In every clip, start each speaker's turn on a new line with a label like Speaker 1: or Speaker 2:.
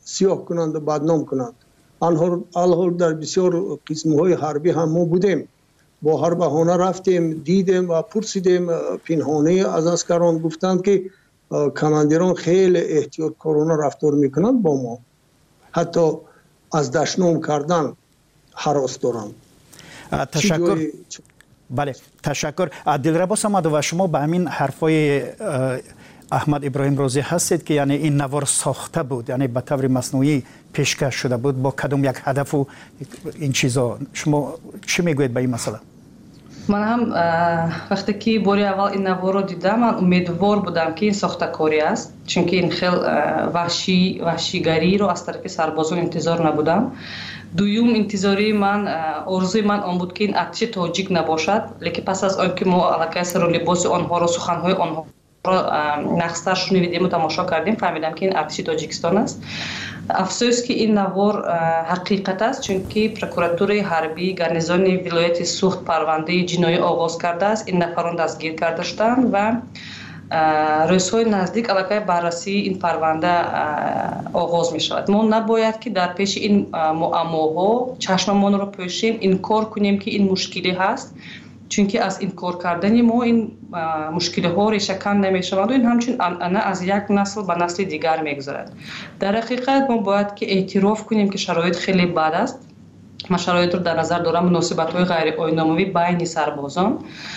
Speaker 1: سیاه کنند و بدنام کنند. الحال در بسیار قسم‌های حربی هم ما بودیم، با هر بهانه رفتیم دیدیم و پرسیدیم. پنهانه از عسکران گفتند که کماندیران خیلی احتیاطکارانه رفتار میکنند با ما، حتی از دشنام کردن هراس دارند.
Speaker 2: تشکر. بله تشکر. دلربا صمدو و شما به همین حرفای احمد ابراهیم رازی هستید که یعنی این نوار ساخته بود، یعنی به طور مصنوعی پیشکش شده بود با کدام یک هدف و این چیزا، شما چی میگوید به این مسئله؟
Speaker 3: من هم وقتی که باری اول این نوار رو دیدم من امیدوار بودم که این ساخته‌کاری است، چون که این خیلی وحشیگری رو از طرف سربازان انتظار نبودم. دوم انتظاری من، آرزوی من آن بود که این ارتش تاجیک نباشد، لیکن پس از آنکه ما علاقه سر و لباس آنها رو، سخنهای آنها را نقص‌تر شنیدیم و تماشا کردیم، فهمیدم که این ارتش تاجیکستان است. افسوس که این نوار حقیقت است، چون که پروکوراتور حربی گارنیزون ولایت سوخت پرونده جنایی آغاز کرده است. این نفران دستگیر کرده شدند و روزهای نزدیک علاقه بررسی این پرونده آغاز می شود. ما نباید که در پیش این معماها چشممان رو پوشیم، انکار کنیم که این مشکلی هست، چون که از انکار کردن ما این مشکل ها ریشه‌کن نمی شود و این همچون انعانه از یک نسل به نسل دیگر میگذرد. در حقیقت ما باید که اعتراف کنیم که شرایط خیلی بد است. ما شرایط رو در نظر دارم، مناسبت های غیر آیین‌ناموی بین سربازان.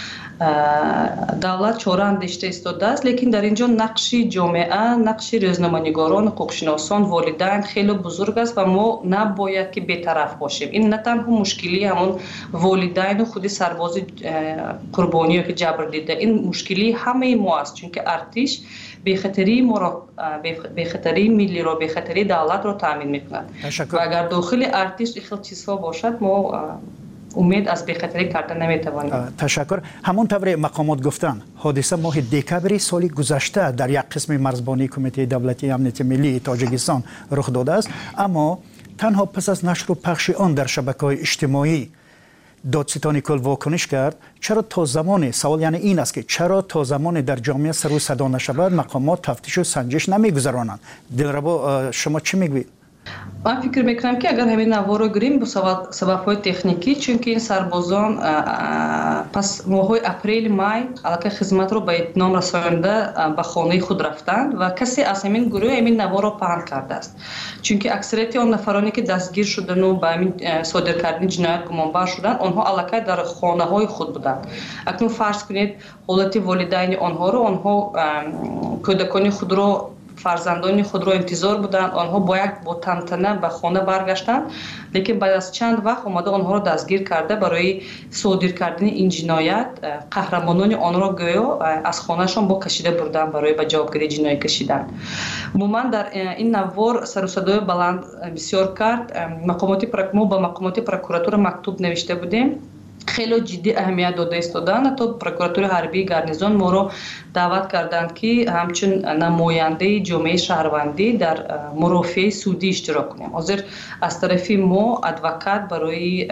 Speaker 3: دولت چاره اندیشیده ایستاده است، لیکن در اینجا نقش جامعه، نقش روزنامه‌نگاران، حقوق‌شناسان، والدین خیلی بزرگ است و ما نباید که بی‌طرف باشیم. این نه تنها مشکلی همون والدین و خود سرباز قربانی که جبر دیده، این مشکلی همه ما است، چون که ارتش بخطری ما را، بخطری ملی را، بخطری دولت را تامین می‌کند. و اگر داخل ارتش خیلی چیزها باشد ما امید از بخطری کردن نمیتوانیم.
Speaker 2: تشکر. همون طور مقامات گفتن حادثه ماه دکبر سال گذشته در یک قسم مرزبانی کمیته دولتی امنیت ملی تاجیکستان رخ داده است، اما تنها پس از نشر و پخش آن در شبکه‌های اجتماعی دادستان کل واکنش کرد. چرا تا زمان، سوال یعنی این است که چرا تا زمان در جامعه سر و صدا نشود مقامات تفتیش و سنجش نمیگذرانند؟ دلربا شما چی میگویید؟
Speaker 3: من فکر میکنم که اگر همین نوار رو گیریم به سبب‌های تکنیکی، چون که این سربازان پس ماه‌های اپریل مای علاقه خدمت رو به اتمام رسانده به خانه خود رفتند و کسی از همین گروه همین نوار رو پهن کرده است، چون که اکثریت آن نفرانی که دستگیر شدن و به همین صادر کردن جنایت گمانبر شدند آنها علاقه در خانه‌های خود بودند. اکنون فرض کنید حالت والدین آنها کودکان خود رو، فرزندان خود را انتظار بودند، آنها باید با تنتنه به خانه برگشتند، لیکن بعد از چند وقت اومده آنها را دستگیر کرده برای صادر کردن این جنایت. قهرمانان آن را گویا از خانهشان با کشیده بردن برای به جوابگیری جنایی کشیدن. عموما در این نوار سر و صدای بلند بسیار کرد. ما با مقامات پروکوراتور مکتوب نوشته بودیم، خیلی جدی اهمیت داده ایستادن. تا پروکوراتور حربی گارنیزون ما رو دعوت کردند که همچون نماینده جامعه شهروندی در مرافعه سودی اشتراک کنیم. حاضر از طرف ما ادوکات برای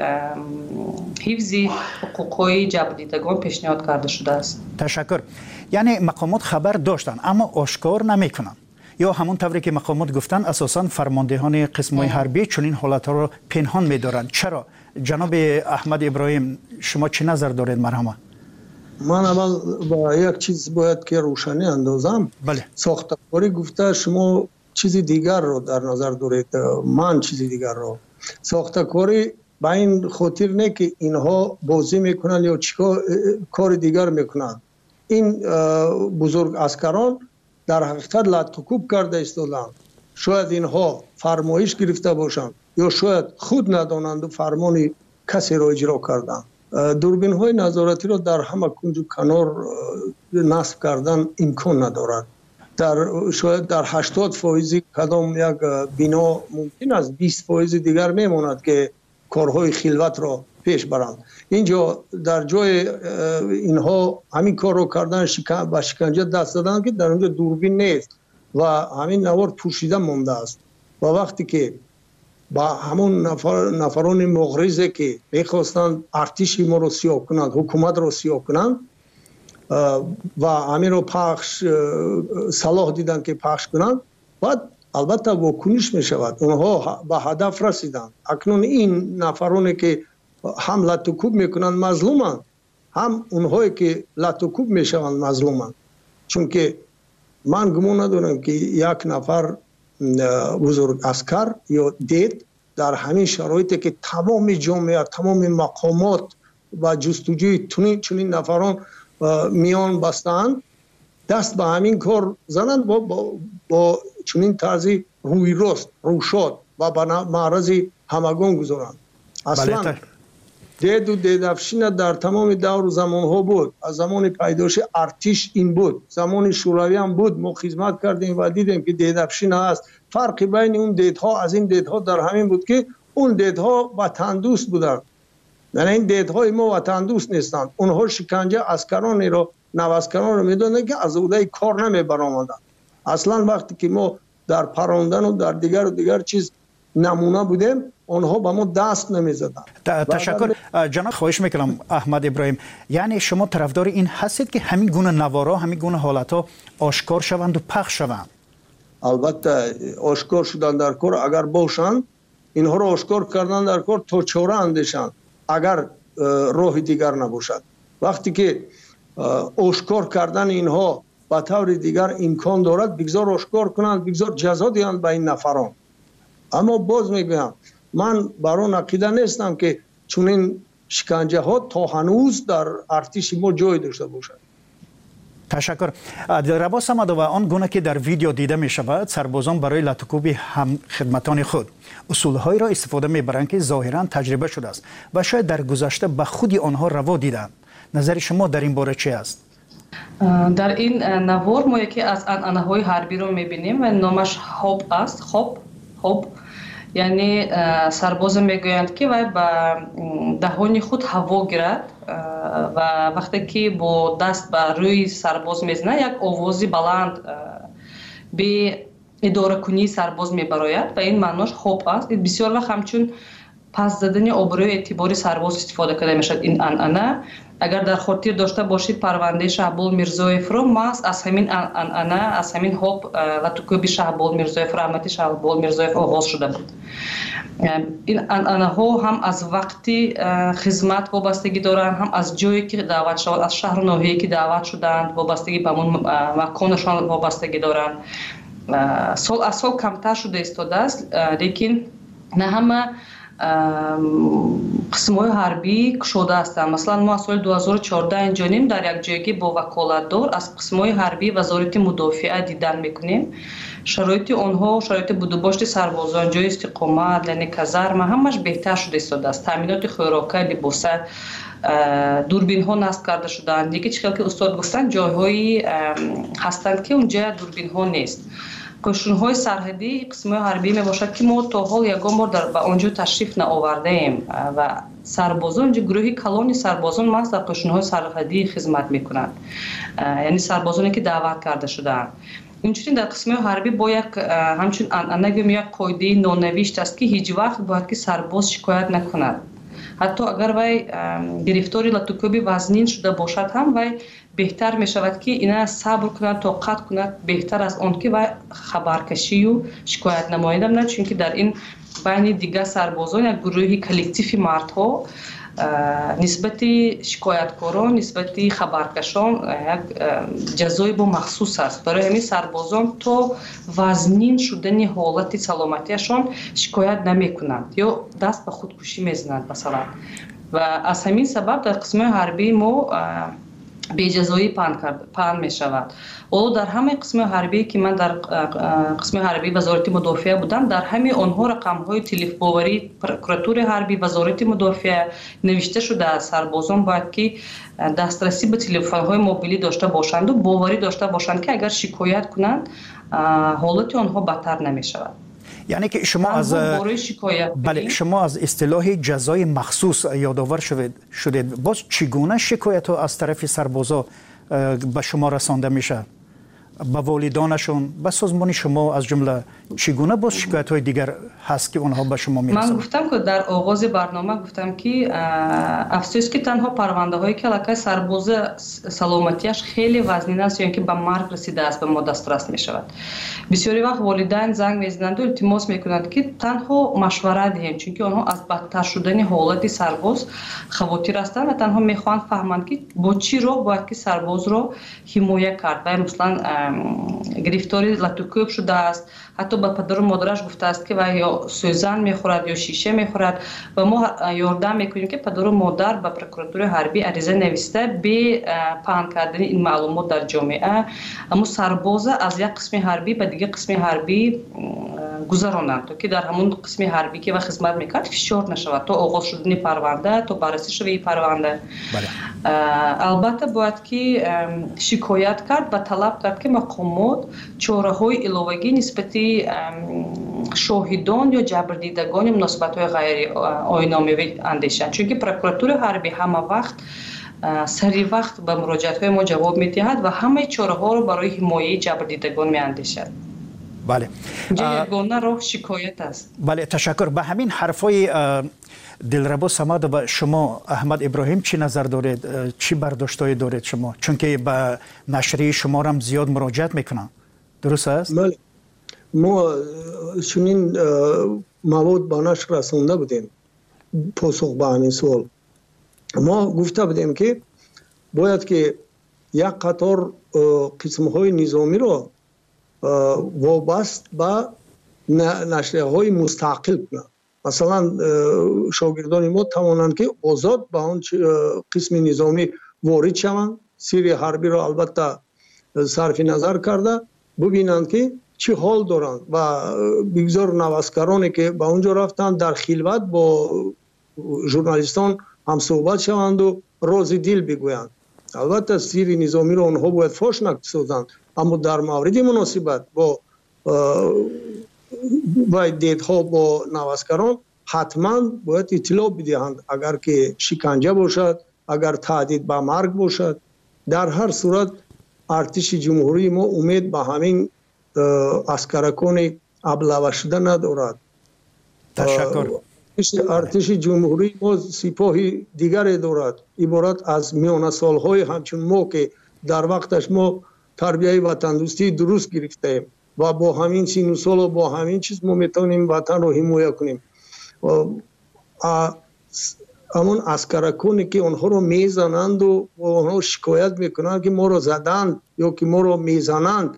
Speaker 3: حفظ حقوق‌های جبردیدگان پیشنهاد کرده شده است.
Speaker 2: تشکر. یعنی مقامات خبر داشتن اما آشکار نمیکنن، یا همون طوری که مقامات گفتن اساساً فرماندهان قسم‌های حربی چون این حالت‌ها رو پنهان می‌دارند؟ چرا؟ جناب احمد ابراهیم شما چه نظر دارید؟ مرحبا.
Speaker 1: من اول با یک چیز باید که روشنی اندازم.
Speaker 2: بله.
Speaker 1: ساخته‌کاری گفته شما چیز دیگر رو در نظر دارید، من چیز دیگر رو. ساخته‌کاری به این خاطر نه که اینها بازی میکنن یا چیکار کار دیگر میکنن. این بزرگ عسکران در حقیقت لطکوب کرده ایستادند. شاید اینها فرمایش گرفته باشند یا شاید خود ندانند و فرمان کسی را اجرا کردند. دوربین های نظارتی را در همه کنج و کنار نصب کردن امکان ندارد. شاید در 80% کدام یک بنا ممکن است 20% دیگر میماند که کارهای خلوت را پیش برند. اینجا در جای اینها همین کار رو کردن به شکنجه دست دادن که در اونجا دوربین نیست و همین نوار پوشیده مانده است. و وقتی که با همون نفران مغرضه که میخواستند ارتش ما رو سیاه کنند، حکومت رو سیاه کنند و همین رو پخش صلاح دیدن که پخش کنند، بعد البته واکنش می شود. اونها به هدف رسیدند. اکنون این نفرانی که هم لطوکوب میکنند مظلومند، هم اونهایی که لطوکوب میشوند مظلومند. چون که من گمان ندارم که یک نفر بزرگ اسکر یا دید در همین شرایطی که تمام جامعه، تمام مقامات و جستجوی چنین نفران میان بستند، دست به همین کار زنند با چنین طرزی روی راست، روشاد و به معرض همگان گذارند. اصلا دید و دیدافشین در تمام دور و زمان ها بود. از زمان پیدایش ارتش این بود، زمان شوروی هم بود. ما خدمت کردیم و دیدیم که دیدافشین هست. فرق بین اون دیدها از این دیدها در همین بود که اون دیدها وطن دوست بودند. یعنی این دیدهای ما وطن دوست نیستند. اونها شکنجه اسکرانی رو، نواسکران رو میدونن که از عهده کار نمی برآمدند. اصلا وقتی که ما در پراندن و در دیگر چیز نمونه بودیم، اونها با ما دست نمیزدن.
Speaker 2: تشکر جناب. خواهش میکنم احمد ابراهیم، یعنی شما طرفدار این هستید که همین گونه نوارا، همین گونه حالتها آشکار شوند و پخش شوند؟
Speaker 1: البته آشکار شدن در کار اگر باشند، اینها رو آشکار کردن در کار تا چاره اندیشند اگر راه دیگر نباشد. وقتی که آشکار کردن اینها به طور دیگر امکان دارد، بگذار آشکار کنند، بگذار جزا دهند به این نفران. اما باز میگم من بر آن عقیده نیستم که چنین شکنجه ها تا هنوز در ارتش ما جای داشته باشد.
Speaker 2: تشکر. رباس سمدو، آن گونه که در ویدیو دیده می شود، سربازان برای لطوکوب هم خدمتان خود اصولهایی را استفاده می برند که ظاهرا تجربه شده است و شاید در گذشته به خودی آنها روا دیدند. نظر شما در این باره چی است؟
Speaker 3: در این نوار ما یکی از انعنه‌های حربی رو می بینیم و نامش خوب است. خوب یعنی سرباز میگویند که وای با دهان خود هوا گیرد و وقتی که با دست به روی سرباز میزنه یک آوازی بلند به اداره کنی سرباز میبراید و این معناش خوب است. بسیار وقت همچون پس زدن آبروی اعتباری سرباز استفاده کرده میشد این انعنه. اگر در خاطر داشته باشید پرونده شهبال میرزایف رو ما از همین انعنه، از همین خوب لطوکوب شهبال میرزایف، رحمتی شهبال میرزایف آغاز شده بود. این انعنه ها هم از وقتی خدمت وابستگی دارند، هم از جایی که دعوت شدند، از شهر و ناحیه‌ای که دعوت شدند وابستگی به اون مکانشان وابستگی دارند. سال از سال کمتر شده ایستاده است، لیکن نه همه قسم‌های حربی کشوده هستند. مثلا ما سال 2014 اینجانیم در یک جایگی با وکالتدار از قسم‌های حربی وزارت مدافعه دیدن میکنیم. شرایط آنها، شرایط بودوباشت سربازان، جای استقامت، یعنی کازارم همش بهتر شده ایستاده است. تامینات خوراکی، لباس، دوربین ها نصب کرده شدند. دیگه چیزی که استاد گفتن جایهایی هستند که اونجا دوربین ها نیست. کشتارهای سرحدی قسم‌های حربی می باشد که ما تا حال یگان بار به آنجا تشریف نآورده ایم و سربازان، اینجا گروهی کلانی سربازان ما در کشتارهای سرحدی خدمت میکنند، یعنی سربازانی که دعوت کرده شدند. اینچنین در قسم‌های حربی با یک همچون انعنه یک قاعده نانوشته است که هیچ وقت باید که سرباز شکایت نکند. حتی اگر وی گرفتاری لطوکوبی وزنین شده باشد هم وی بهتر می شود که اینا صبر کند، طاقت کند، بهتر از آن که وی خبرکشی و شکایت نمایید. نه چون که در این بین دیگه سربازان یک گروهی کلکتیفی مردها نسبت شکایتکاران، نسبت خبرکشان یک جزای با مخصوص است. برای همین سربازان تو وزنین شدن حالت سلامتیشان شکایت نمی کنند یا دست به خودکشی می زنند مثلا. و از همین سبب در قسم حربی ما به جزایی پهن می شود. ولو در همه قسم حربی که من در قسم حربی وزارت مدافعه بودم، در همه آنها رقم های تلف باوری پروکراتور حربی وزارت مدافعه نوشته شده است. سربازان باید که دسترسی به تلفن های موبیلی داشته باشند و باوری داشته باشند که اگر شکایت کنند حالت آنها بدتر نمی شود.
Speaker 2: یعنی که شما از اصطلاح جزای مخصوص یادآور شدید. باز چگونه شکایت ها از طرف سربازا به شما رسانده میشه؟ با والدانشون به سازمان شما از جمله چگونه باز شکایت های دیگر هست که اونها به شما میرسند؟
Speaker 3: من گفتم که در آغاز برنامه گفتم که افسوس که تنها پرونده هایی که علاقه سرباز سلامتیش خیلی وزنین است یا اینکه به مرگ رسیده است به ما دسترس می شود. بسیاری وقت والدین زنگ میزنند و التماس میکنند که تنها مشوره دهیم، چون که آنها از بدتر شدن حالت سرباز خواطر هستند و تنها میخواهند فهمند که با چی راه باید که سرباز رو حمایت کرد. و مثلا گرفتاری لطوکوب شده است، حتی به پدر و مادرش گفته است که و یا سوزن میخورد یا شیشه میخورد و ما یاردم میکنیم که پدر و مادر به پروکراتور حربی عریضه نوشته به پهن کردن این معلومات در جامعه، اما سرباز از یک قسم حربی به دیگه قسم حربی گذرانند تا که در همون قسم حربی که و خدمت میکرد فشار نشود تا آغاز شدن پرونده تا بررسی شوی پرونده. البته باید که شکایت کرد و طلب کرد که مقامات چاره‌های علاوه‌ای نسبت شاهدان یا جبردیدگان مناسبت‌های غیر آیین‌نامه‌ای اندیشند، چون که پروکراتور حربی همه وقت سریع وقت به مراجعات‌های ما جواب می‌دهد و همه چاره‌ها رو برای حمایت جبردیدگان می‌اندیشد.
Speaker 2: بله.
Speaker 3: یگانه راه شکایت است.
Speaker 2: بله، تشکر. به همین حرفای دلربا سماد و شما احمد ابراهیم چی نظر دارید؟ چی برداشتایی دارید شما؟ چون که به نشریه شما هم زیاد مراجعت میکنن. درست است؟
Speaker 1: بله. ما چنین مواد به نشر رسونده بودیم پاسخ به همین سوال. ما گفته بودیم که باید که یک قطار قسم‌های نظامی را وابست به نشریه‌های مستقل کنند. مثلا شاگردان ما توانند که آزاد به آن قسم نظامی وارد شوند، سیر حربی را البته صرف نظر کرده ببینند که چه حال دارند و بگذار نوسکرانی که به اونجا رفتند در خلوت با ژورنالیستان هم صحبت شوند و راز دل بگویند. البته سیر نظامی را آنها باید فاش نسازند، اما در مورد مناسبت با دیدها با نوسکران حتما باید اطلاع بدهند. اگر که شکنجه باشد، اگر تهدید به مرگ باشد، در هر صورت ارتش جمهوری ما امید به همین عسکرکان ابله شده ندارد.
Speaker 2: تشکر.
Speaker 1: ارتش جمهوری ما سپاهی دیگری دارد عبارت از میانه سالهای همچون ما که در وقتش ما تربیه وطن دوستی درست گرفتیم و با همین سین و سال و با همین چیز ما میتونیم وطن رو حمایت کنیم. همون عسکرکانی که آنها رو میزنند و آنها شکایت میکنند که ما رو زدند یا که ما رو میزنند،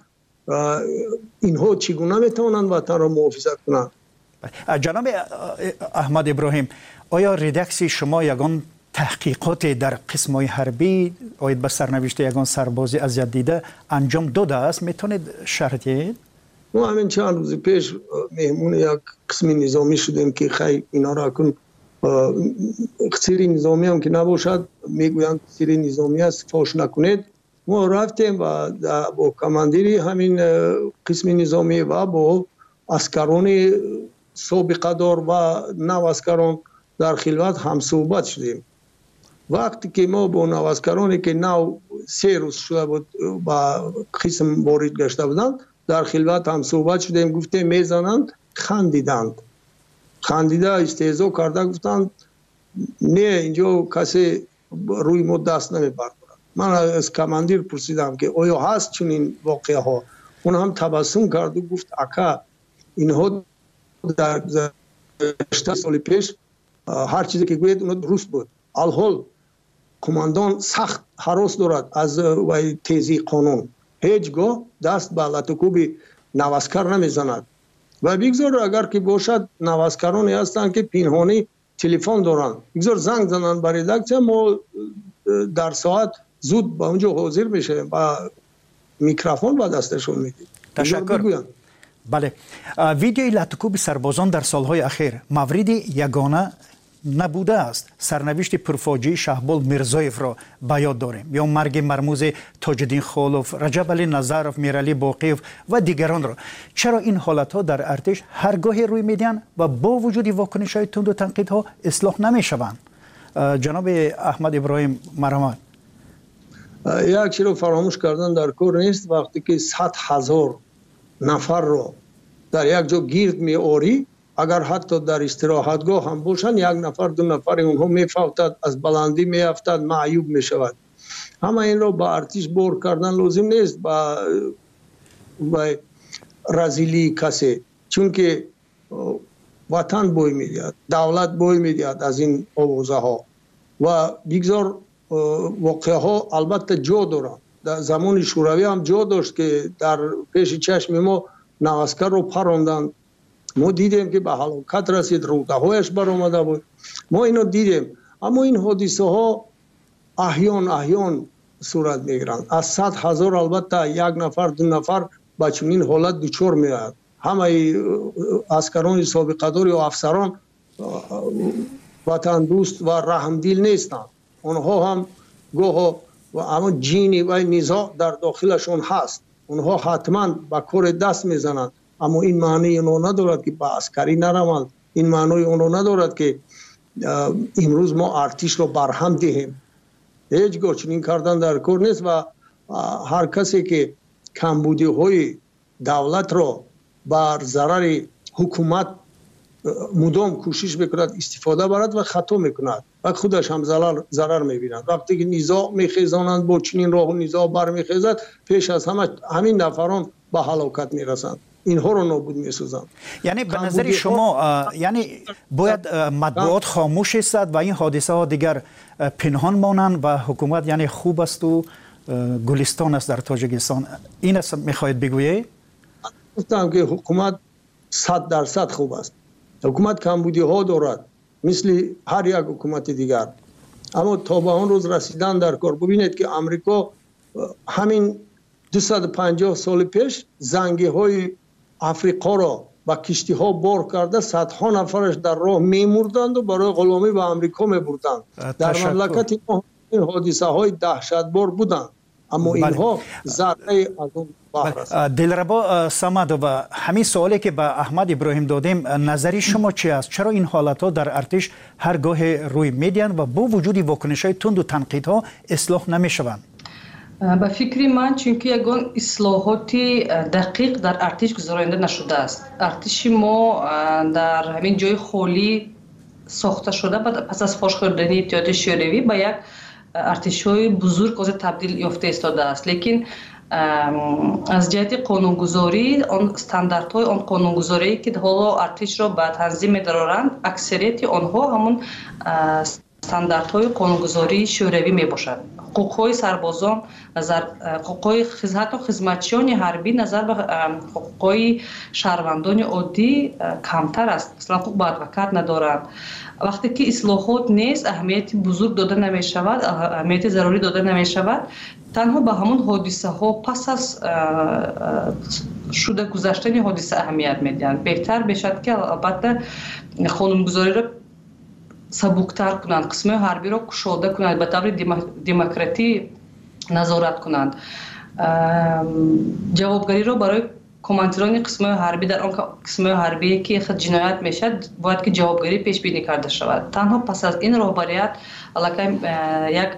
Speaker 1: اینها چگونه میتونند وطن رو محافظت کنند؟
Speaker 2: جناب احمد ابراهیم، آیا ریدکس شما یگان تحقیقات در قسم‌های حربی آید به سرنوشت یگان سربازی اذیت دیده انجام داده است؟ میتونید شرح دهید؟
Speaker 1: ما همین چند روز پیش مهمون یک قسم نظامی شدیم که خیلی اینا را کن سیر نظامی هم که نباشد میگویند سیر نظامی است فاش نکنید. ما رفتیم و با کماندیری همین قسم نظامی و با اسکران سابقه دار و نو اسکران در خلوت هم صحبت شدیم. وقتی که ما با نو اسکرانی که نو 3 روز شده بود با قسم وارد گشته بودند در خلوت هم صحبت شدیم، گفتیم میزنند، خندیدند، خندیده استهزا کرده گفتند نه اینجا کسی روی ما دست نمیبرد. من از کماندیر پرسیدم که آیا هست چنین واقعه ها؟ اون هم تبسم کرد و گفت اکا اینها در 8 سال پیش هر چیزی که گوید اون درست بود. الحال کماندان سخت هراس دارد از تیزی قانون، هیچگاه دست به لطوکوب نوسکر نمیزند و بگذار اگر که باشد نوسکرانی هستند که پنهانی تلفن دارند، بگذار زنگ زنند برای ریدکسیون، ما در ساعت زود با اونجا حاضر بشیم و میکروفون با دستشون میدیم.
Speaker 2: تشکر. بله، ویدیوی لطوکوب سربازان در سالهای اخیر مورد یگانه نبوده است. سرنوشت پرفاجعه شهبال میرزایف را به یاد داریم، یا مرگ مرموز تاج‌الدین خالوف، رجب علی نظرف، میرعلی باقیف و دیگران را. چرا این حالت ها در ارتش هرگاهی روی میدن و با وجود واکنش های تند و تنقیدها اصلاح نمیشوند؟ جناب احمد ابراهیم مرحمت.
Speaker 1: یک چیز رو فراموش کردن در کار نیست. وقتی که 100,000 نفر رو در یک جا گیرد می آوری، اگر حتی در استراحتگاه هم باشن، یک نفر دو نفر اونها می فوتد، از بلندی می افتد، معیوب می شود. همه این رو با ارتش بور کردن لازم نیست، با رزیلی کسی، چون که وطن بوی میدهد، دولت بوی میدهد از این آوازه ها و بگذار واقعه ها البته جا دارند. در زمان شوروی هم جا داشت که در پیش چشم ما نوسکر رو پراندن، ما دیدیم که به هلاکت رسید، روده هایش برآمده بود، ما اینو دیدیم. اما این حادثه ها احیان صورت میگیرند. از 100,000 البته یک نفر دو نفر با چنین حالت دچار میاد. همه عسکران سابقه‌دار و افسران وطن دوست و رحمدل نیستند. اونها هم گاه و اما جینی و نزاع در داخلشون هست. اونها حتما با کار دست میزنند، اما این معنی اونو ندارد که با عسکری نروند. این معنی اونو ندارد که امروز ما ارتش رو برهم دهیم. هیچگاه چنین کردن در کار نیست و هر کسی که کمبودی های دولت را بر ضرر حکومت مدام کوشش میکند استفاده برد و خطا میکند و خودش هم ضرر میبیند. وقتی که نزاع میخیزانند، با چنین راه نزاع برمیخیزد، پیش از همین نفران به هلاکت میرسند. اینها رو نابود میسازند.
Speaker 2: یعنی به نظر شما یعنی باید مطبوعات خاموش است و این حادثه ها دیگر پنهان مانند و حکومت یعنی خوب است و گلستان است در تاجیکستان؟ این است میخواهید بگویید؟
Speaker 1: گفتم که حکومت 100% خوب است. حکومت کمبودی ها دارد مثل هر یک حکومت دیگر، اما تا به آن روز رسیدن در کار. ببینید که امریکا همین 250 سال پیش زنگی های افریقا را با کشتی ها بار کرده، صدها نفرش در راه میمردند و برای غلامی به امریکا میبردند. در مملکت ما این حادثه های دهشتبار بودند، اما اینها ذره از اون بحر است.
Speaker 2: دلربا صمد، و همین سوالی که به احمد ابراهیم دادیم، نظری شما چی است؟ چرا این حالت ها در ارتش هرگاه روی میدین و با وجود واکنش های تند و تنقیدها اصلاح نمیشوند؟
Speaker 3: به فکر من چونکه یگان اصلاحاتی دقیق در ارتش گذرانده نشده است. ارتش ما در همین جای خالی ساخته شده پس از فاش خوردن اتحاد شوروی به یک ارتش‌های بزرگ از تبدیل یافته ایستاده است. لیکن از جهت قانونگذاری، آن استانداردهای آن قانونگذاری که حالا ارتش را به تنظیم می‌دارند، اکثریت آنها همون استانداردهای قانونگذاری شوروی میباشد. حقوق‌های سربازان، حقوق‌های حتی خدمتچیان حربی نظر به حقوق‌های شهروندان عادی کمتر است. اصلا حقوق به ادوکات ندارند. وقتی که اصلاحات نیست، اهمیت بزرگ داده نمی شود، اهمیت ضروری داده نمی شود، تنها به همون حادثه ها پس از شده گذشتن حادثه اهمیت میدهند. بهتر بشد که البته قانونگذاری را سبکتر کنند، قسم حربی را کشاده کنند، به طور دموکراتی نظارت کنند. جوابگری را برای کماندیران قسم حربی در آن قسم حربی که خود جنایت میشد باید که جوابگری پیش بینی کرده شود. تنها پس از این رهبریت یک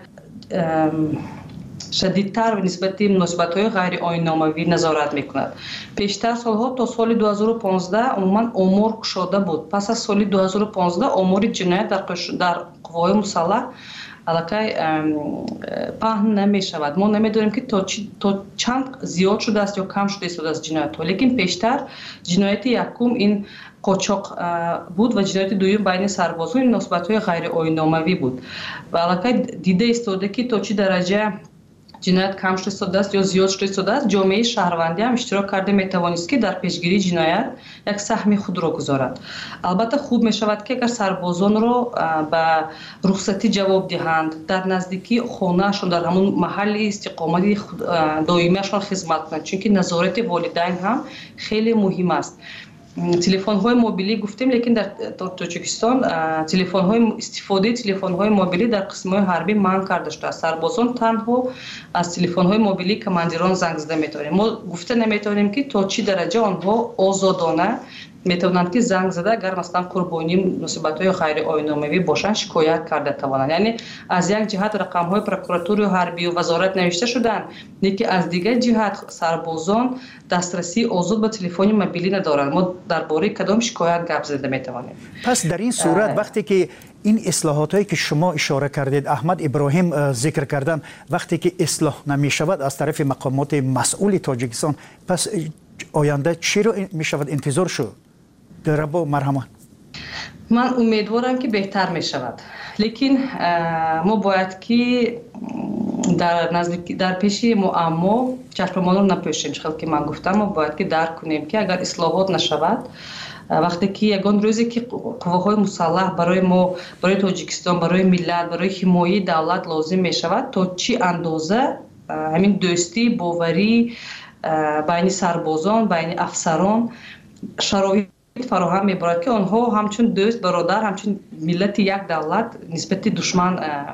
Speaker 3: شدیدتر و نسبت مناسبت‌های غیر آیین‌ناموی نظارت می‌کند. پیشتر سالها تا سال 2015 عموماً آمار گشاده بود. پس از سال 2015 آمار جنایت در قوای مسلح علاقه پهن نمی شود. ما نمیدونیم که تا چند زیاد شده است یا کم شده است جنایت ها. لیکن پیشتر جنایت یکم این قاچاق بود و جنایت دوم بین سربازان این نسبت های غیر آیین‌ناموی بود و علاقه دیده ایستاده که تا چه درجه جنایت کم شده است یا زیاد شده است. جامعه شهروندی هم اشتراک کرده میتوانست که در پیشگیری جنایت یک سهم خود را گذارد. البته خوب می شود که اگر سربازان را به رخصتی جواب دهند، در نزدیکی خانه‌شان در همون محل استقامت دائمیشان خدمت کنند، چون که نظارت والدین هم خیلی مهم است. تلفن‌های موبیلی گفتیم، لیکن در تاجیکستان استفاده تلفن‌های موبیلی در قسم‌های حربی منع کرده شده است. سربازان تنها از تلفن‌های موبیلی کماندیران زنگ زده می‌توانند. ما گفته نمی‌توانیم که تا چه درجه آنها آزادانه метавонанд ки занг зада агар масалан қурбонии мусибатҳои ғайриоиномавӣ бошанд шикоят карда тавонанд. Яъне аз як ҷиҳат рақамҳои прокуратурию ҳарбию вазорат навишта шуданд, лекин аз дигар ҷиҳат сарбозон дастрасии озод ба телефони мобилӣ надоранд. мо дар бораи кадом шикоят гап зада метавонем?
Speaker 2: пас дар ин сурат вақте ки ин ислоҳотое ки шумо ишора кардед, аҳмад Иброҳим зикр кардан, вақте ки ислоҳ намешавад аз тарафи мақомоти масъули Тоҷикистон, пас оянда чиро мешавад интизор шуд? Рабо марҳамат.
Speaker 3: ман умедворам ки беҳтар мешавад, лекин мо бояд ки дар пеши муаммо чашмонро напӯшем. Хел ки ман гуфтам, мо бояд ки дарк кунем ки агар ислоҳот нашавад, вақте ки ягон рӯзе ки қувваҳои мусаллаҳ барои мо, барои Тоҷикистон, барои миллат, барои ҳимояи давлат лозим мешавад, то чӣ андоза ҳамин дӯстӣ, боварӣ байни сарбозон, байни афсарон шароит фароҳам мебарад ки онҳо ҳамчун дӯст, бародар, ҳамчун миллати як давлат нисбати душман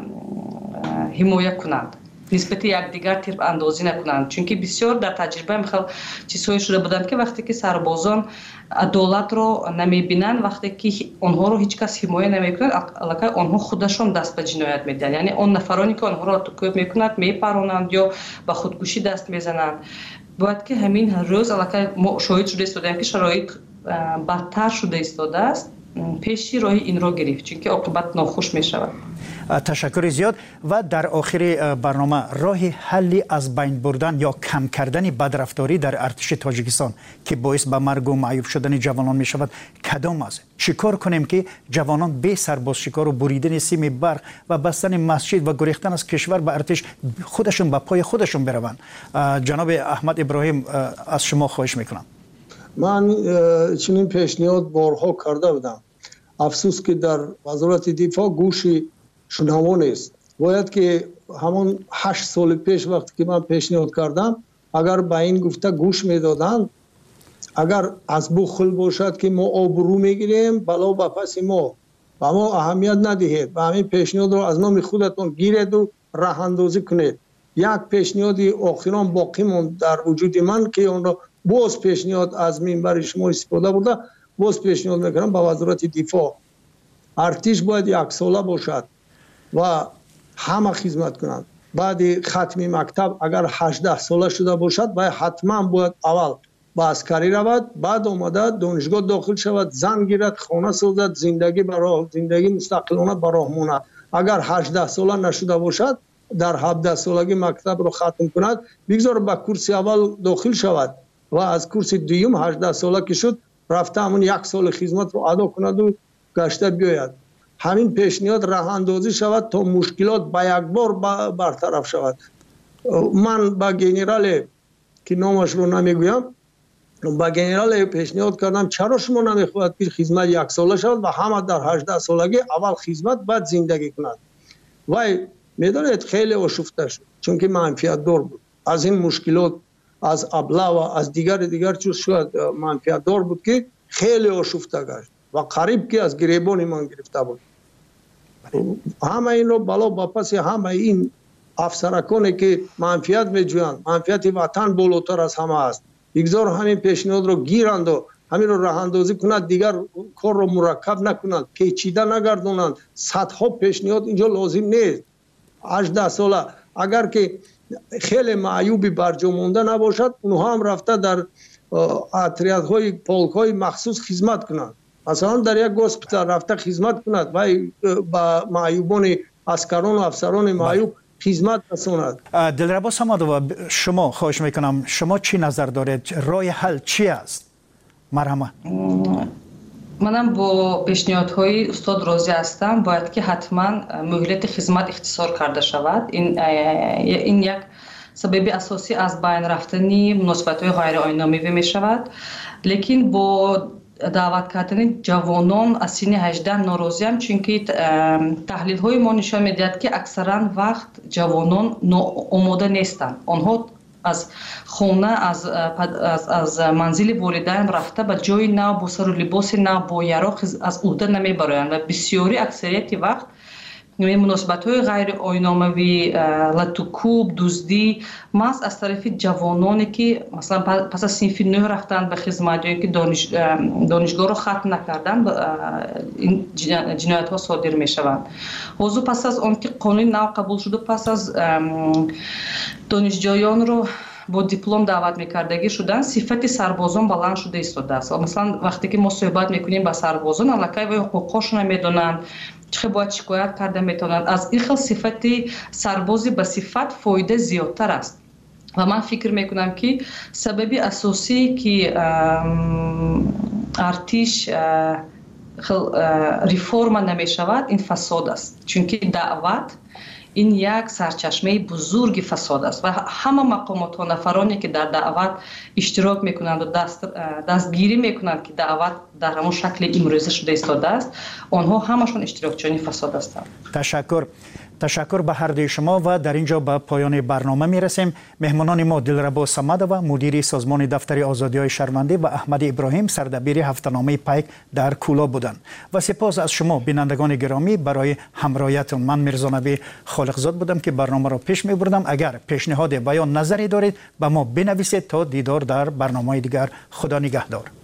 Speaker 3: ҳимоя кунанд, нисбати якдигар тирбандозӣ накунанд. Чунки бисёр дар таҷрибаи хел чизҳое шуда буданд ки вақте ки сарбозон адолатро намебинанд, вақте ки онҳоро ҳеҷ кас ҳимоя намекунад, аллакай онҳо худашон даст ба ҷиноят медиҳанд. яъне он нафароне ки онҳоро атакӯб мекунанд, мепаронанд ё ба худкушӣ даст мезананд. бояд ки ҳамин рӯз аллакай мо шоҳид шуда истодем ки шароит бадтар шуда истодааст, пеши роҳи инро гирифт, чунки оқибат нохуш мешавад.
Speaker 2: ташаккури зиёд. ва дар охири барнома роҳи ҳалли аз байн бурдан ё кам кардани бадрафторӣ дар артиши Тоҷикистон ки боис ба маргу маъюб шудани ҷавонон мешавад кадом аст? чӣ кор кунем ки ҷавонон бе сарбозшикору буридани сими барқ ва бастани масҷид ва гурехтан аз кишвар ба артиш худашон ба пои худашон бираванд? ҷаноби Аҳмад Иброҳим, аз шумо хоҳиш мекунам.
Speaker 1: ман чунин пешниҳод борҳо карда будам. афсус ки дар вазорати дифоъ гӯши шунаво нест. бояд ки ҳамон 8 соли пеш вақте ки ман пешниҳод кардам, агар ба ин гуфта гӯш медоданд, агар аз бухл бошад ки мо обрӯ мегирем, бало ба паси мо, ба мо аҳамият надиҳед, ба ҳамин пешниҳодро аз номи худатон гиреду раҳандозӣ кунед. як пешниҳоди охирон боқӣ монд дар вуҷуди ман ки онро боз пешниҳод аз минбари шумо истифода бурда боз пешниҳод мекунам ба вазорати дифоъ. артиш бояд яксола бошад ва ҳама хизмат кунанд. баъди хатми мактаб агар 18 сола шуда бошад, баъд ҳатман бояд аввал ба аскарӣ равад, баъд омада донишгоҳ дохил шавад, зан гирад, хона созад, зиндагӣ мустақилона ба роҳ монад. агар 18 сола нашуда бошад, дар 17 солагӣ мактабро хатм кунад, бигзор ба курси аввал дохил шавад ва аз курси дуюм 18 сола ки шуд, рафта ҳамон 1 соли хизматро адо кунаду гашта биёяд. ҳамин пешниҳод раҳандозӣ шавад то мушкилот ба якбор бартараф шавад. ман ба генерале ки номашро намегӯям, ба генерале пешниҳод кардам, чаро шумо намехоҳед ки хизмат 1 сола шавад ва ҳама дар 18 солагӣ аввал хизмат баъд зиндагӣ кунад. вай медонед хеле ошуфта шуд, чунки манфиатдор буд. аз ин мушкилот аз абла ва аз дигар чиз шуд манфиатдор буд ки хеле ошуфта гашт ва қариб ки аз гиребони ман гирифта буд. ҳама инро бало ба паси ҳама ин афсараконе ки манфиат меҷӯянд, манфиати ватан болотар аз ҳама аст. бигзор ҳамин пешниҳодро гиранду ҳаминро раҳандозӣ кунад, дигар корро мураккаб накунанд, печида нагардонанд. садҳо пешниҳод инҷо лозим нест. 18 сола агар ки хеле маъюби барҷо монда набошад, онҳо ҳам рафта дар отрядҳои полкҳои махсус хизмат кунанд. масалан дар як госпитал рафта хизмат кунад, вай ба маъюбони аскарону афсарони маъюб хизмат расонад.
Speaker 2: дилрабо самадова, шумо хоҳиш мекунам, шумо чӣ назар доред? роҳи ҳал чӣ аст? марҳамат.
Speaker 3: манам бо пешниҳодҳои устод розӣ ҳастам. бояд ки ҳатман муҳлати хизмат ихтисор карда шавад. ин як сабаби асосӣ аз байн рафтани муносибатҳои ғайриоиномавӣ мешавад. лекин бо даъват кардани ҷавонон аз синни 18 норозиам, чунки таҳлилҳои мо нишон медиҳад ки аксаран вақт ҷавонон ноомода нестанд. онҳо аз хона, аз манзили волидайн рафта ба ҷои нав, бо сару либоси нав, бо яроқ аз ӯҳда намебароянд ва бисёри аксарияти вақт مناسبت‌های غیر آیین‌آمیز، لطوکوب، دزدی، محض از طرف جوانانی که مثلا پس از صنف 9 رفتن به خدمت یا که دانشگاه رو ختم نکردن این جنایت‌ها صادر می‌شوند. حضور پس از آنکه قانون نو قبول شده، پس از دانشجویان رو با دیپلم دعوت میکردگی شدن، صفت سربازان بلند شده ایستاده است. مثلا وقتی که ما صحبت میکنیم با سربازان، الکی و حقوقشون نمیدونن، چه باید شکایت کرده میتونن. از این خیلی صفت سربازی به صفت فایده زیادتر است و من فکر میکنم که سببی اساسی که ارتش ریفورم نمیشود این فساد است، چون که دعوت این یک سرچشمه بزرگ فساد است و همه مقامات و نفرانی که در دعوت اشتراک میکنند و دستگیری میکنند که دعوت در همون شکل امروزه شده ایستاده است، آنها همشون اشتراکچیان فساد هستند.
Speaker 2: تشکر به هر دوی شما و در اینجا به پایان برنامه میرسیم. مهمانان ما دلربا صمدووا مدیر سازمان دفتر آزادی‌های شهروندی و احمد ابراهیم سردبیر هفته‌نامه پیک در کولا بودند و سپاس از شما بینندگان گرامی برای همراهیتون. من میرزا نبی خالقزاد بودم که برنامه را پیش میبردم. اگر پیشنهاد یا نظری دارید به ما بنویسید. تا دیدار در برنامه دیگر، خدا نگهدار.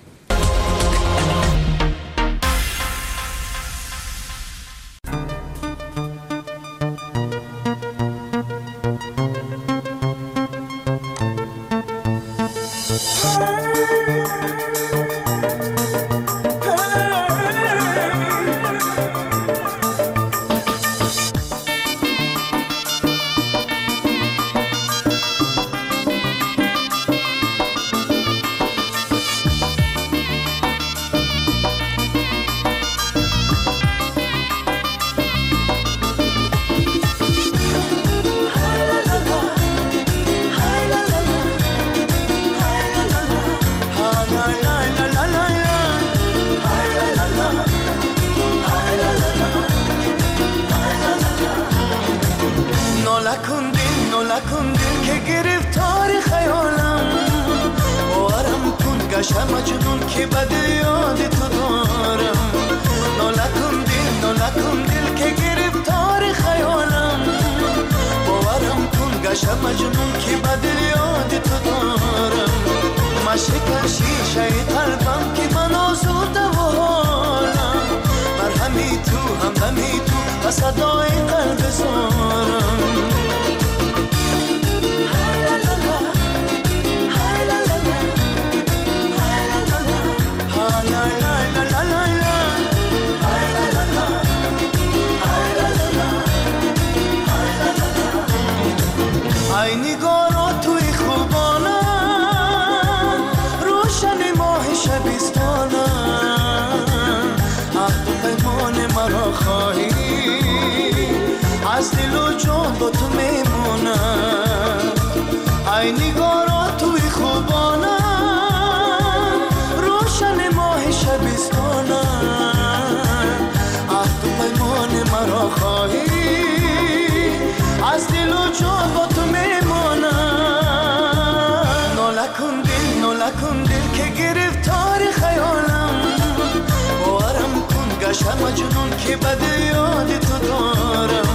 Speaker 4: مجنون که بد یاد تو دارم،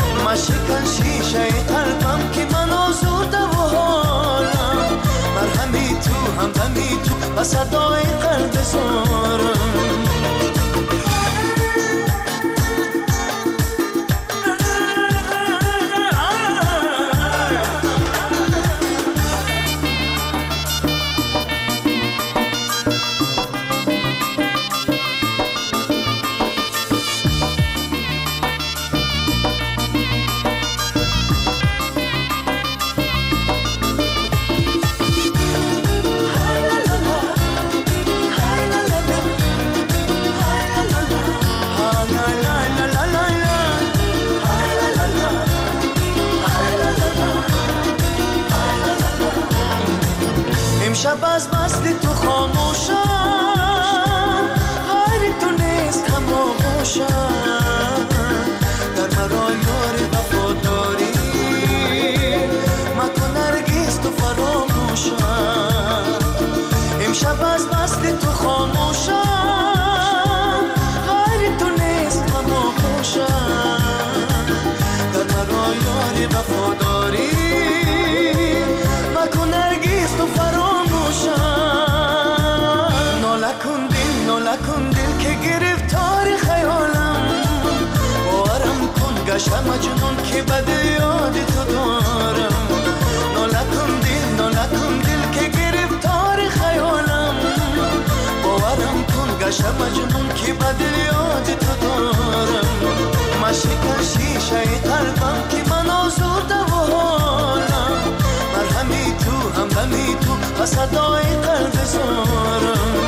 Speaker 4: مشکن شیشه قلبم که من آزرده و حالم، مرهمی تو همدمی تو و صدای قلب زارم. شب از وصل تو خاموشم، غیر تو نیست هم آغوشم، در مرا یار وفاداری مکن نرگس تو فراموشم. امشب از وصل تو خاموشم، غیر تو نیست هم آغوشم، گشم مجنون که بد یاد تو دارم نالکن دل که گرفتار خیالم باورم کن گشم مجنون که بد یاد تو دارم مشکن شیشه قلبم که من آزرده و حالم مرهمی تو همدمی تو و صدای قلب زارم